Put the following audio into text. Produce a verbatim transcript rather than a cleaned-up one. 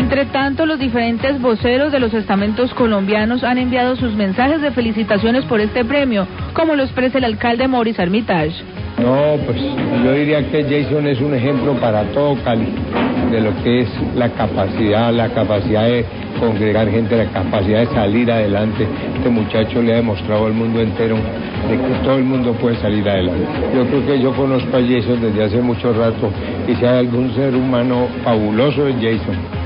Entre tanto, los diferentes voceros de los estamentos colombianos han enviado sus mensajes de felicitaciones por este premio, como lo expresa el alcalde Maurice Armitage. No, pues yo diría que Jason es un ejemplo para todo Cali, de lo que es la capacidad, la capacidad de congregar gente, la capacidad de salir adelante. Este muchacho le ha demostrado al mundo entero de que todo el mundo puede salir adelante. Yo creo que yo conozco a Jason desde hace mucho rato, y si hay algún ser humano fabuloso es Jason.